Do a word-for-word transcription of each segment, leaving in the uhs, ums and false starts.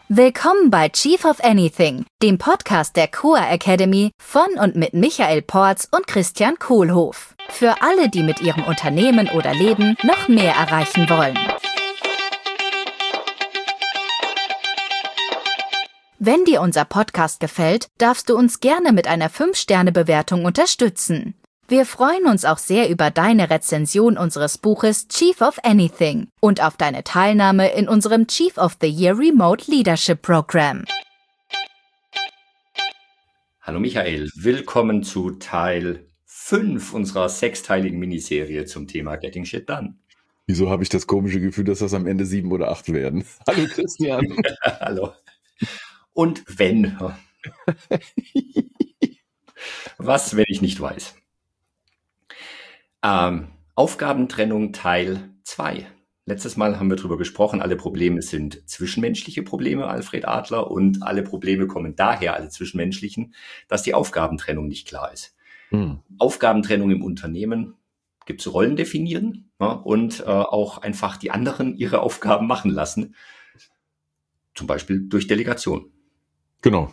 Willkommen bei Chief of Anything, dem Podcast der C O A Academy von und mit Michael Porz und Christian Kohlhoff. Für alle, die mit ihrem Unternehmen oder Leben noch mehr erreichen wollen. Wenn dir unser Podcast gefällt, darfst du uns gerne mit einer fünf Sterne Bewertung unterstützen. Wir freuen uns auch sehr über deine Rezension unseres Buches Chief of Anything und auf deine Teilnahme in unserem Chief of the Year Remote Leadership Program. Hallo Michael, willkommen zu Teil fünf unserer sechsteiligen Miniserie zum Thema Getting Shit Done. Wieso habe ich das komische Gefühl, dass das am Ende sieben oder acht werden? Hallo Christian. Hallo. Und wenn? Was, wenn ich nicht weiß? Ähm, Aufgabentrennung Teil zwei. Letztes Mal haben wir darüber gesprochen, alle Probleme sind zwischenmenschliche Probleme, Alfred Adler, und alle Probleme kommen daher, alle zwischenmenschlichen, dass die Aufgabentrennung nicht klar ist. Hm. Aufgabentrennung im Unternehmen gibt es Rollen definieren, ja, und äh, auch einfach die anderen ihre Aufgaben machen lassen, zum Beispiel durch Delegation. Genau.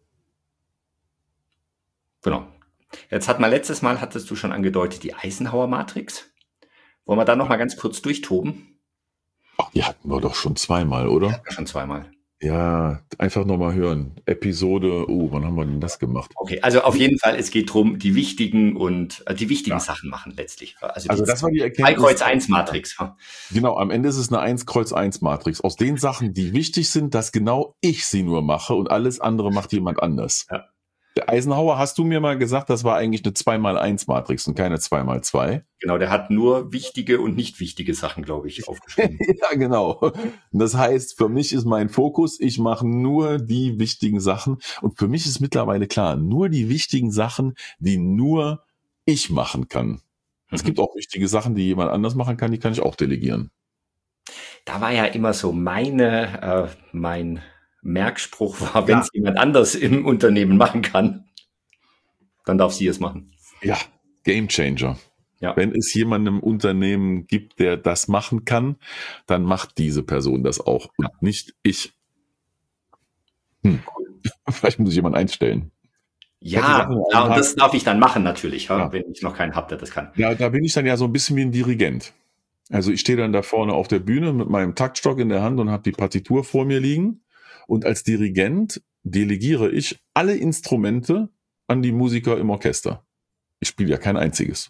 Genau. Jetzt hat man letztes Mal, hattest du schon angedeutet, die Eisenhower-Matrix. Wollen wir da noch mal ganz kurz durchtoben? Ach, die hatten wir doch schon zweimal, oder? Ja, schon zweimal. Ja, einfach noch mal hören. Episode, oh, wann haben wir denn das gemacht? Okay, also auf jeden Fall, es geht darum, die wichtigen und äh, die wichtigen ja. Sachen machen letztlich. Also, also die das war die Erkenntnis. drei Kreuz eins Matrix. Genau, am Ende ist es eine eins Kreuz eins Matrix. Aus den Sachen, die wichtig sind, dass genau ich sie nur mache und alles andere macht jemand anders. Ja. Der Eisenhower, hast du mir mal gesagt, das war eigentlich eine zwei mal eins Matrix und keine zwei mal zwei. Genau, der hat nur wichtige und nicht wichtige Sachen, glaube ich, aufgeschrieben. Ja, genau. Das heißt, für mich ist mein Fokus, ich mache nur die wichtigen Sachen. Und für mich ist mittlerweile klar, nur die wichtigen Sachen, die nur ich machen kann. Mhm. Es gibt auch wichtige Sachen, die jemand anders machen kann, die kann ich auch delegieren. Da war ja immer so meine, äh, mein... Merkspruch war, wenn es ja. jemand anders im Unternehmen machen kann, dann darf sie es machen. Ja, Game Changer. Ja. Wenn es jemanden im Unternehmen gibt, der das machen kann, dann macht diese Person das auch und ja. nicht ich. Hm. Vielleicht muss ich jemanden einstellen. Ja, ja, und das darf ich dann machen natürlich, ja. wenn ich noch keinen habe, der das kann. Ja, da bin ich dann ja so ein bisschen wie ein Dirigent. Also ich stehe dann da vorne auf der Bühne mit meinem Taktstock in der Hand und habe die Partitur vor mir liegen. Und als Dirigent delegiere ich alle Instrumente an die Musiker im Orchester. Ich spiele ja kein einziges.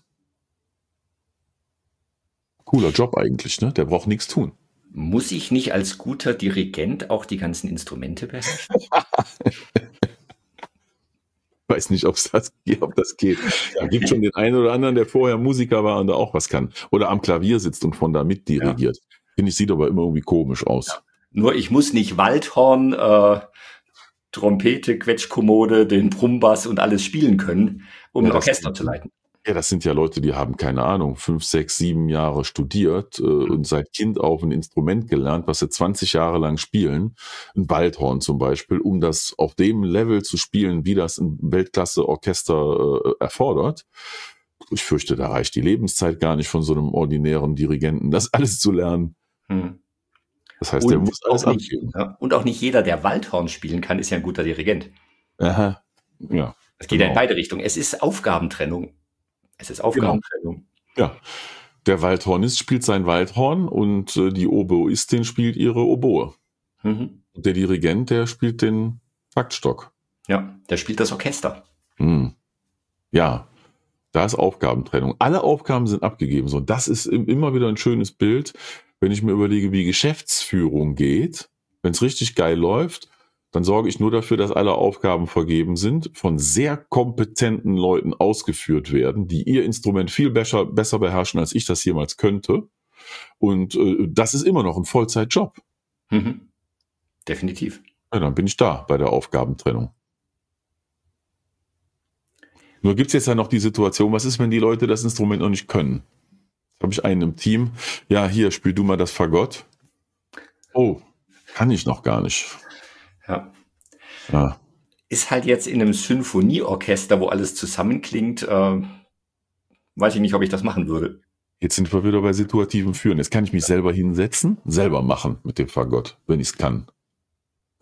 Cooler Job eigentlich, ne? Der braucht nichts tun. Muss ich nicht als guter Dirigent auch die ganzen Instrumente beherrschen? Weiß nicht, ob's das, ob das geht. Da gibt schon den einen oder anderen, der vorher Musiker war und da auch was kann. Oder am Klavier sitzt und von da mit dirigiert. Ja. Finde ich, sieht aber immer irgendwie komisch aus. Ja. Nur ich muss nicht Waldhorn, äh, Trompete, Quetschkommode, den Brummbass und alles spielen können, um ja, ein Orchester zu leiten. Ja, das sind ja Leute, die haben, keine Ahnung, fünf, sechs, sieben Jahre studiert äh, mhm. und seit Kind auf ein Instrument gelernt, was sie zwanzig Jahre lang spielen. Ein Waldhorn zum Beispiel, um das auf dem Level zu spielen, wie das ein Weltklasse-Orchester äh, erfordert. Ich fürchte, da reicht die Lebenszeit gar nicht von so einem ordinären Dirigenten, das alles zu lernen. Mhm. Das heißt, und der muss alles auch nicht, abgeben. Ja, und auch nicht jeder, der Waldhorn spielen kann, ist ja ein guter Dirigent. Aha, ja. Es geht genau. ja in beide Richtungen. Es ist Aufgabentrennung. Es ist Aufgabentrennung. Genau. Ja, der Waldhornist spielt sein Waldhorn und äh, die Oboistin spielt ihre Oboe. Mhm. Und der Dirigent, der spielt den Taktstock. Ja, der spielt das Orchester. Hm. Ja, da ist Aufgabentrennung. Alle Aufgaben sind abgegeben. So, das ist immer wieder ein schönes Bild. Wenn ich mir überlege, wie Geschäftsführung geht, wenn es richtig geil läuft, dann sorge ich nur dafür, dass alle Aufgaben vergeben sind, von sehr kompetenten Leuten ausgeführt werden, die ihr Instrument viel besser, besser beherrschen, als ich das jemals könnte. Und äh, das ist immer noch ein Vollzeitjob. Mhm. Definitiv. Ja, dann bin ich da bei der Aufgabentrennung. Nur gibt es jetzt ja noch die Situation, was ist, wenn die Leute das Instrument noch nicht können? Habe ich einen im Team, ja, hier, spiel du mal das Fagott. Oh, kann ich noch gar nicht. Ja. ja. Ist halt jetzt in einem Symphonieorchester, wo alles zusammenklingt, äh, weiß ich nicht, ob ich das machen würde. Jetzt sind wir wieder bei situativem Führen. Jetzt kann ich mich selber hinsetzen, selber machen mit dem Fagott, wenn ich es kann.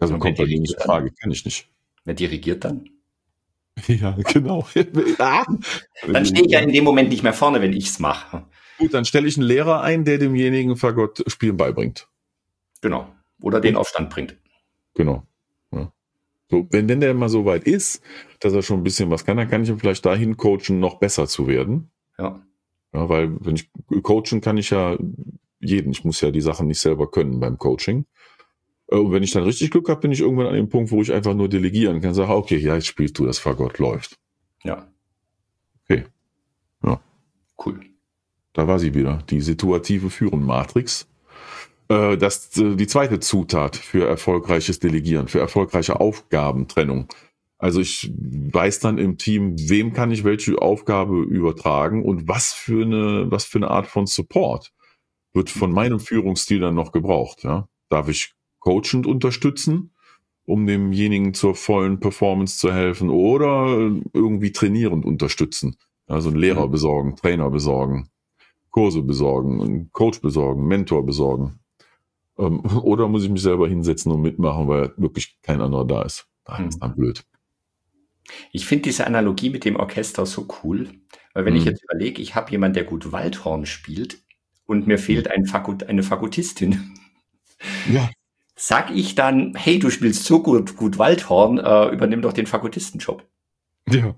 Also Und wer kommt bei mir nicht dirigiert in dann? Frage, kann ich nicht. Wer dirigiert dann? Ja, genau. Ah! Dann stehe ich ja in dem Moment nicht mehr vorne, wenn ich's mache. Gut, dann stelle ich einen Lehrer ein, der demjenigen Fagott spielen beibringt. Genau. Oder den auf Stand bringt. Genau. Ja. So, wenn denn der mal so weit ist, dass er schon ein bisschen was kann, dann kann ich ihn vielleicht dahin coachen, noch besser zu werden. Ja. Ja, weil wenn ich coachen kann ich ja jeden. Ich muss ja die Sachen nicht selber können beim Coaching. Und wenn ich dann richtig Glück habe, bin ich irgendwann an dem Punkt, wo ich einfach nur delegieren kann, sage, okay, ja, jetzt spielst du das Fagott, läuft. Ja. Okay. Ja. Cool. Da war sie wieder, die situative Führen-Matrix. Äh, das äh, die zweite Zutat für erfolgreiches Delegieren, für erfolgreiche Aufgabentrennung. Also ich weiß dann im Team, wem kann ich welche Aufgabe übertragen und was für eine, was für eine Art von Support wird von meinem Führungsstil dann noch gebraucht. Ja? Darf ich coachend unterstützen, um demjenigen zur vollen Performance zu helfen, oder irgendwie trainierend unterstützen? Also einen Lehrer besorgen, Trainer besorgen, Kurse besorgen, einen Coach besorgen, Mentor besorgen. Ähm, oder muss ich mich selber hinsetzen und mitmachen, weil wirklich kein anderer da ist? Das ist dann blöd. Ich finde diese Analogie mit dem Orchester so cool, weil wenn Mhm. ich jetzt überlege, ich habe jemanden, der gut Waldhorn spielt und mir fehlt ein Fakult, eine Fakultistin. Ja. Sag ich dann, hey, du spielst so gut, gut Waldhorn, äh, übernimm doch den Fakultistenjob. Ja.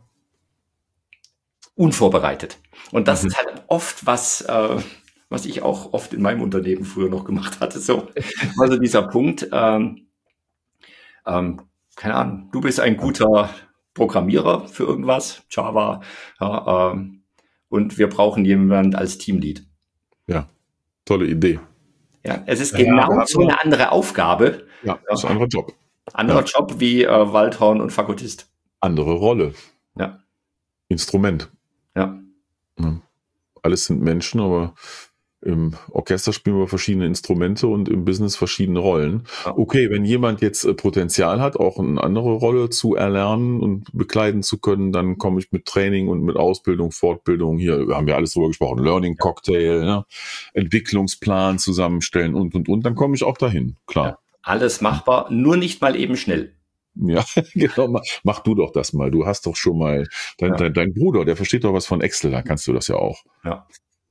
Unvorbereitet. Und das Mhm. ist halt oft was, äh, was ich auch oft in meinem Unternehmen früher noch gemacht hatte. So, also dieser Punkt, ähm, ähm, keine Ahnung, du bist ein guter Programmierer für irgendwas, Java, ja, ähm, und wir brauchen jemanden als Teamlead. Ja, tolle Idee. Ja, es ist Ja, genau aber- so eine andere Aufgabe, Ja, das ist ein anderer Job. anderer Ja. Job wie äh, Waldhorn und Fakultist. Andere Rolle. Ja, Instrument. ja, Ja. Alles sind Menschen, aber im Orchester spielen wir verschiedene Instrumente und im Business verschiedene Rollen. Ja. Okay, wenn jemand jetzt äh, Potenzial hat, auch eine andere Rolle zu erlernen und bekleiden zu können, dann komme ich mit Training und mit Ausbildung, Fortbildung, hier haben wir alles drüber gesprochen, Learning Cocktail, ne? Entwicklungsplan zusammenstellen und, und, und, dann komme ich auch dahin, klar. alles machbar, nur nicht mal eben schnell. Ja, genau, mach, mach du doch das mal. Du hast doch schon mal, dein, Ja. dein, dein Bruder, der versteht doch was von Excel, dann kannst du das ja auch. Ja.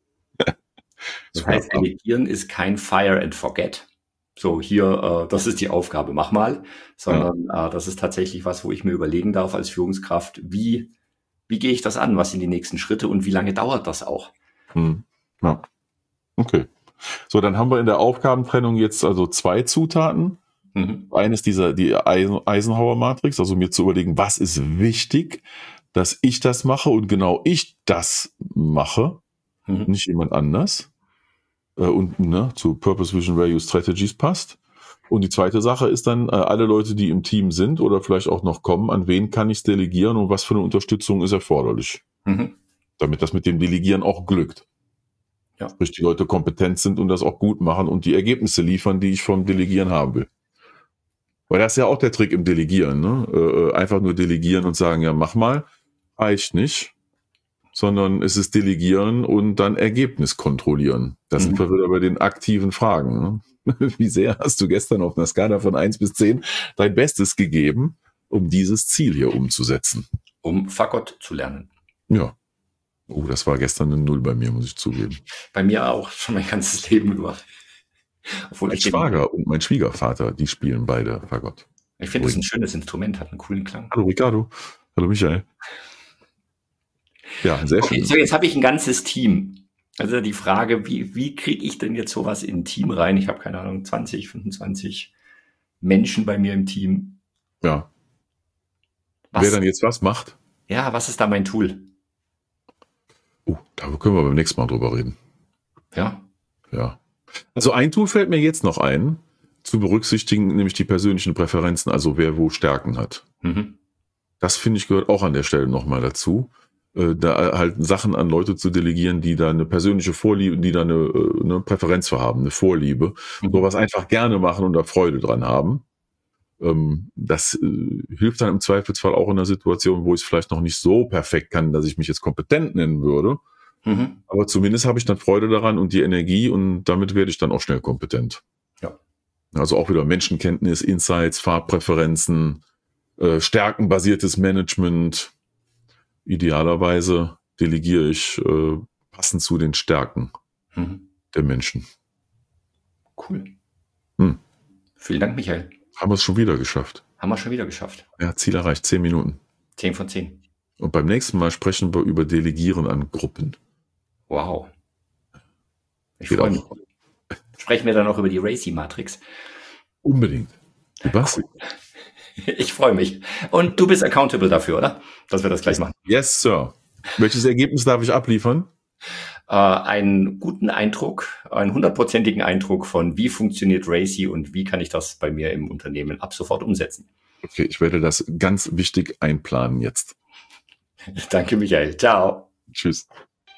Das Super. heißt, Delegieren ist kein Fire and Forget. So, hier, äh, das ist die Aufgabe, mach mal. Sondern äh, das ist tatsächlich was, wo ich mir überlegen darf als Führungskraft, wie, wie gehe ich das an? Was sind die nächsten Schritte und wie lange dauert das auch? Hm. Ja. Okay. So, dann haben wir in der Aufgabentrennung jetzt also zwei Zutaten. Mhm. Eines dieser, die Eisen- Eisenhower-Matrix, also mir zu überlegen, was ist wichtig, dass ich das mache und genau ich das mache, Mhm. nicht jemand anders. Äh, und ne, zu Purpose, Vision, Value, Strategies passt. Und die zweite Sache ist dann, äh, alle Leute, die im Team sind oder vielleicht auch noch kommen, an wen kann ich es delegieren und was für eine Unterstützung ist erforderlich, Mhm. damit das mit dem Delegieren auch glückt. Ja. Sprich, die Leute kompetent sind und das auch gut machen und die Ergebnisse liefern, die ich vom Delegieren haben will. Weil das ist ja auch der Trick im Delegieren, ne? Äh, einfach nur delegieren und sagen, ja, mach mal, reicht nicht, sondern es ist Delegieren und dann Ergebnis kontrollieren. Da sind Mhm. wir wieder bei den aktiven Fragen. Ne? Wie sehr hast du gestern auf einer Skala von eins bis zehn dein Bestes gegeben, um dieses Ziel hier umzusetzen? Um Fagott zu lernen. Ja. Oh, das war gestern eine Null bei mir, muss ich zugeben. Bei mir auch schon mein ganzes Leben über. Obwohl Mein ich den- Schwager und mein Schwiegervater, die spielen beide Fagott. Ich finde, es ist ein schönes Instrument, hat einen coolen Klang. Hallo Ricardo. Hallo Michael. Ja, sehr Okay, schön. so jetzt habe ich ein ganzes Team. Also die Frage, wie, wie kriege ich denn jetzt sowas in ein Team rein? Ich habe keine Ahnung, zwanzig, fünfundzwanzig Menschen bei mir im Team. Ja. Was, Wer dann jetzt was macht, ja, was ist da mein Tool? oh, da können wir beim nächsten Mal drüber reden. Ja, Ja. Also ein Tool fällt mir jetzt noch ein, zu berücksichtigen, nämlich die persönlichen Präferenzen, also wer wo Stärken hat. mhm. Das finde ich gehört auch an der Stelle nochmal dazu, äh, da halt Sachen an Leute zu delegieren, die da eine persönliche Vorliebe, die da eine, äh, eine Präferenz für haben, eine Vorliebe, Mhm. sowas einfach gerne machen und da Freude dran haben. Ähm, das äh, hilft dann im Zweifelsfall auch in einer Situation, wo ich es vielleicht noch nicht so perfekt kann, dass ich mich jetzt kompetent nennen würde. Mhm. Aber zumindest habe ich dann Freude daran und die Energie und damit werde ich dann auch schnell kompetent. Ja. Also auch wieder Menschenkenntnis, Insights, Farbpräferenzen, äh, stärkenbasiertes Management. Idealerweise delegiere ich äh, passend zu den Stärken mhm. der Menschen. Cool. Hm. Vielen Dank, Michael. Haben wir es schon wieder geschafft. Haben wir schon wieder geschafft. Ja, Ziel erreicht, zehn Minuten. Zehn von zehn. Und beim nächsten Mal sprechen wir über Delegieren an Gruppen. Wow. Ich freue mich. Sprechen wir dann auch über die RACI-Matrix. Unbedingt. Was? Cool. Ich freue mich. Und du bist accountable dafür, oder? Dass wir das gleich machen. Yes, Sir. Welches Ergebnis darf ich abliefern? Äh, einen guten Eindruck, einen hundertprozentigen Eindruck von, wie funktioniert RACI und wie kann ich das bei mir im Unternehmen ab sofort umsetzen. Okay, ich werde das ganz wichtig einplanen jetzt. Danke, Michael. Ciao. Tschüss.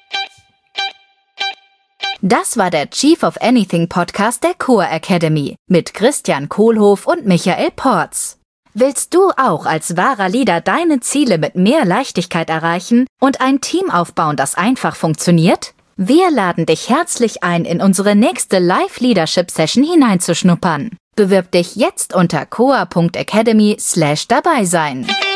Das war der Chief of Anything Podcast der Core Academy mit Christian Kohlhoff und Michael Porz. Willst du auch als wahrer Leader deine Ziele mit mehr Leichtigkeit erreichen und ein Team aufbauen, das einfach funktioniert? Wir laden dich herzlich ein, in unsere nächste Live-Leadership-Session hineinzuschnuppern. Bewirb dich jetzt unter coa punkt academy slash dabei sein.